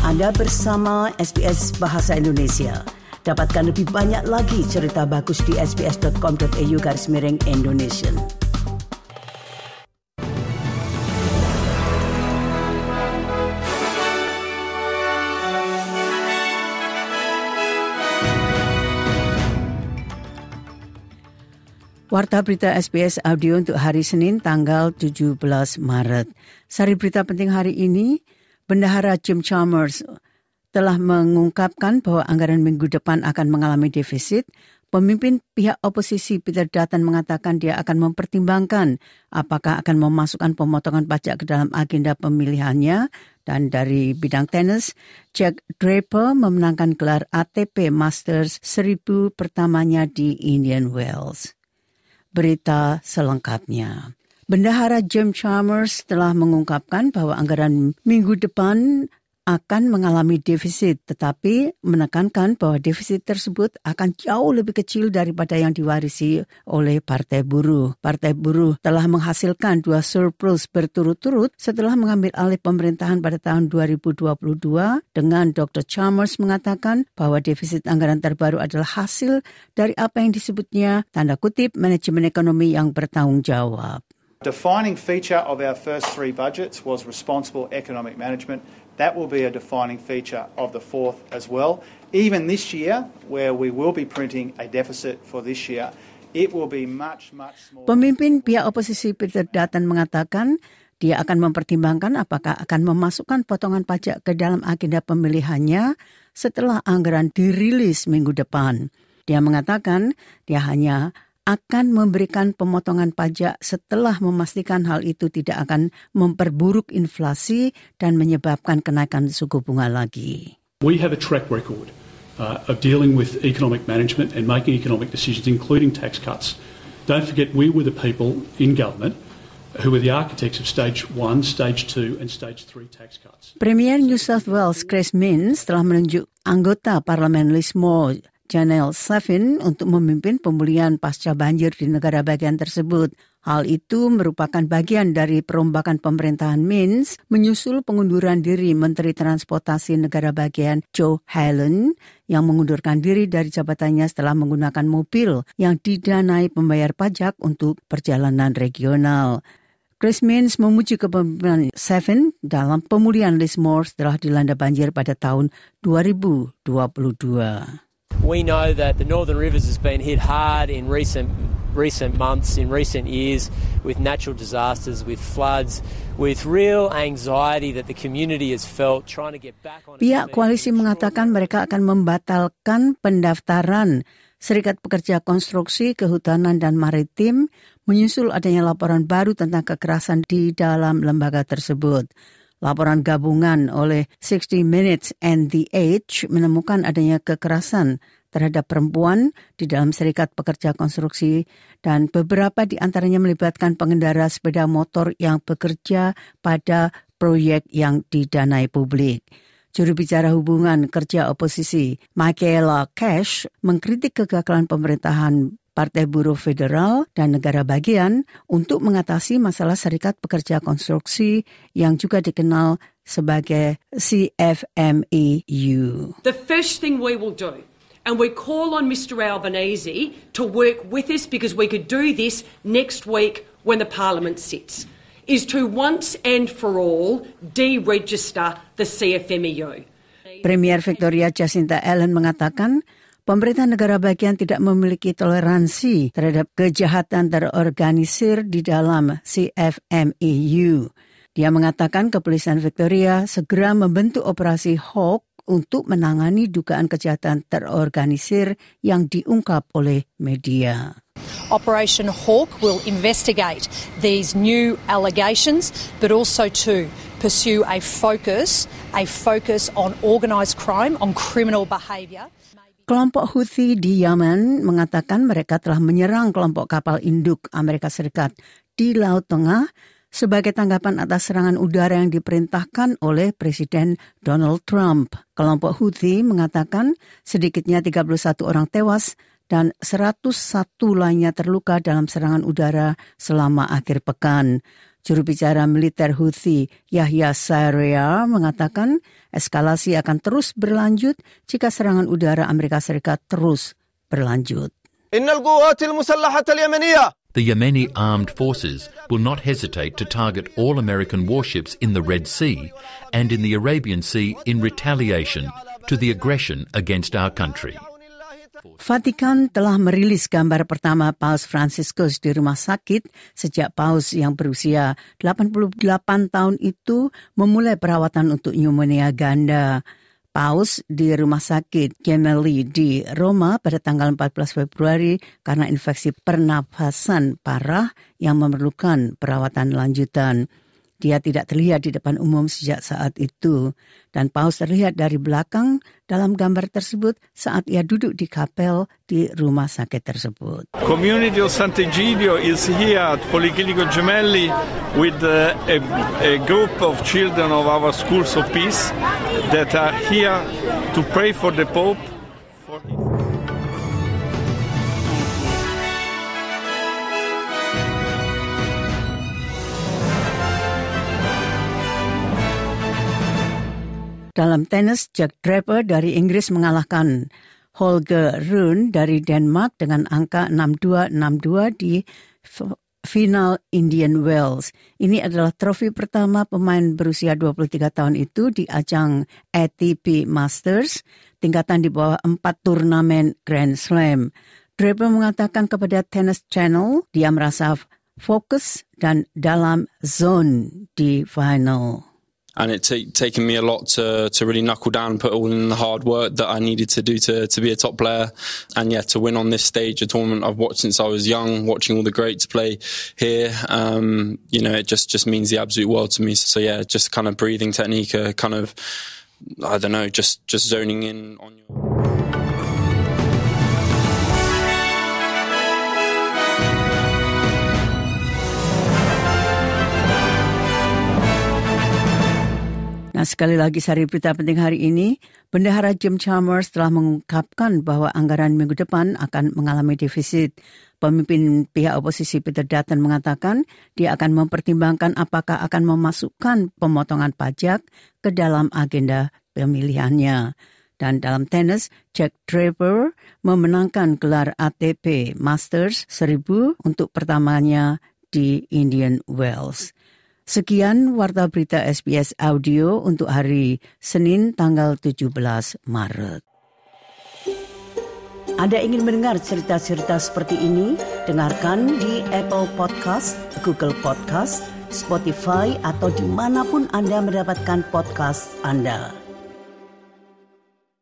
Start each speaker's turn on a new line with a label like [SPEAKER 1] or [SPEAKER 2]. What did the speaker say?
[SPEAKER 1] Anda bersama SBS Bahasa Indonesia. Dapatkan lebih banyak lagi cerita bagus di sbs.com.au/Indonesian. Warta berita SBS Audio untuk hari Senin tanggal 17 Maret. Sari berita penting hari ini, Bendahara Jim Chalmers telah mengungkapkan bahwa anggaran minggu depan akan mengalami defisit. Pemimpin pihak oposisi Peter Dutton mengatakan dia akan mempertimbangkan apakah akan memasukkan pemotongan pajak ke dalam agenda pemilihannya. Dan dari bidang tenis, Jack Draper memenangkan gelar ATP Masters 1000 pertamanya di Indian Wells. Berita selengkapnya. Bendahara Jim Chalmers telah mengungkapkan bahwa anggaran minggu depan akan mengalami defisit, tetapi menekankan bahwa defisit tersebut akan jauh lebih kecil daripada yang diwarisi oleh Partai Buruh. Partai Buruh telah menghasilkan 2 surplus berturut-turut setelah mengambil alih pemerintahan pada tahun 2022 dengan Dr. Chalmers mengatakan bahwa defisit anggaran terbaru adalah hasil dari apa yang disebutnya, tanda kutip, manajemen ekonomi yang bertanggung jawab.
[SPEAKER 2] Defining feature of our first 3 budgets was responsible economic management. That will be a defining feature of the fourth as well. Even this year, where we will be printing a deficit for this year, it will be much smaller.
[SPEAKER 1] Pemimpin pihak oposisi Peter Dutton mengatakan dia akan mempertimbangkan apakah akan memasukkan potongan pajak ke dalam agenda pemilihannya setelah anggaran dirilis minggu depan. Dia mengatakan dia hanya akan memberikan pemotongan pajak setelah memastikan hal itu tidak akan memperburuk inflasi dan menyebabkan kenaikan suku bunga lagi.
[SPEAKER 3] We have a track record of dealing with economic management and making economic decisions, including tax cuts. Don't forget, we were the people in government who were the architects of Stage 1, Stage 2 and Stage 3 tax cuts.
[SPEAKER 1] Premier New South Wales Chris Minns telah menunjuk anggota Parlemen Lismore Janelle Savin untuk memimpin pemulihan pasca banjir di negara bagian tersebut. Hal itu merupakan bagian dari perombakan pemerintahan Minns menyusul pengunduran diri Menteri Transportasi Negara Bagian Joe Helen yang mengundurkan diri dari jabatannya setelah menggunakan mobil yang didanai pembayar pajak untuk perjalanan regional. Chris Minns memuji kepemimpinan Savin dalam pemulihan Lismore setelah dilanda banjir pada tahun 2022.
[SPEAKER 4] We know that the Northern Rivers has been hit hard in recent months, in recent years, with natural disasters, with floods, with real anxiety that the community has felt trying to get back on.
[SPEAKER 1] Pihak koalisi mengatakan mereka akan membatalkan pendaftaran Serikat Pekerja Konstruksi, Kehutanan dan Maritim menyusul adanya laporan baru tentang kekerasan di dalam lembaga tersebut. Laporan gabungan oleh 60 Minutes and The Age menemukan adanya kekerasan terhadap perempuan di dalam Serikat Pekerja Konstruksi dan beberapa di antaranya melibatkan pengendara sepeda motor yang bekerja pada proyek yang didanai publik. Juru bicara hubungan kerja oposisi Michaela Cash mengkritik kegagalan pemerintahan Partai Buruh Federal dan negara bagian untuk mengatasi masalah Serikat Pekerja Konstruksi yang juga dikenal sebagai CFMEU.
[SPEAKER 5] The first thing we will do, and we call on Mr Albanese to work with us because we could do this next week when the Parliament sits, is to once and for all deregister the CFMEU.
[SPEAKER 1] Premier Victoria Jacinta Allen mengatakan pemerintah negara bagian tidak memiliki toleransi terhadap kejahatan terorganisir di dalam CFMEU. Dia mengatakan kepolisian Victoria segera membentuk operasi Hawk untuk menangani dugaan kejahatan terorganisir yang diungkap oleh media.
[SPEAKER 6] Operation Hawk will investigate these new allegations, but also to pursue a focus on organised crime, on criminal behaviour.
[SPEAKER 1] Kelompok Houthi di Yemen mengatakan mereka telah menyerang kelompok kapal induk Amerika Serikat di Laut Tengah sebagai tanggapan atas serangan udara yang diperintahkan oleh Presiden Donald Trump. Kelompok Houthi mengatakan sedikitnya 31 orang tewas dan 101 lainnya terluka dalam serangan udara selama akhir pekan. Juru bicara militer Houthi Yahya Sarea mengatakan eskalasi akan terus berlanjut jika serangan udara Amerika Serikat terus berlanjut.
[SPEAKER 7] The Yemeni armed forces will not hesitate to target all American warships in the Red Sea and in the Arabian Sea in retaliation to the aggression against our country.
[SPEAKER 1] Vatikan telah merilis gambar pertama Paus Franciscus di rumah sakit sejak Paus yang berusia 88 tahun itu memulai perawatan untuk pneumonia ganda. Paus di rumah sakit Gemelli di Roma pada tanggal 14 Februari karena infeksi pernafasan parah yang memerlukan perawatan lanjutan. Dia tidak terlihat di depan umum sejak saat itu. Dan Paus terlihat dari belakang dalam gambar tersebut saat ia duduk di kapel di rumah sakit tersebut.
[SPEAKER 8] Community of Sant'Egidio is here at Policlinico Gemelli with a group of children of our schools of peace that are here to pray for the Pope.
[SPEAKER 1] Dalam tenis, Jack Draper dari Inggris mengalahkan Holger Rune dari Denmark dengan angka 6-2, 6-2 di final Indian Wells. Ini adalah trofi pertama pemain berusia 23 tahun itu di ajang ATP Masters, tingkatan di bawah 4 turnamen Grand Slam. Draper mengatakan kepada Tennis Channel, dia merasa fokus dan dalam zone di final.
[SPEAKER 9] And it's taken me a lot to really knuckle down and put all in the hard work that I needed to do to be a top player. And yeah, to win on this stage, a tournament I've watched since I was young, watching all the greats play here, it just means the absolute world to me. So yeah, just kind of breathing technique, kind of, I don't know, just zoning in on your...
[SPEAKER 1] Nah, sekali lagi sari berita penting hari ini, Bendahara Jim Chalmers telah mengungkapkan bahwa anggaran minggu depan akan mengalami defisit. Pemimpin pihak oposisi Peter Dutton mengatakan dia akan mempertimbangkan apakah akan memasukkan pemotongan pajak ke dalam agenda pemilihannya. Dan dalam tenis, Jack Draper memenangkan gelar ATP Masters 1000 untuk pertamanya di Indian Wells. Sekian Warta Berita SBS Audio untuk hari Senin tanggal 17 Maret. Anda ingin mendengar cerita-cerita seperti ini? Dengarkan di Apple Podcast, Google Podcast, Spotify atau dimanapun Anda mendapatkan podcast Anda.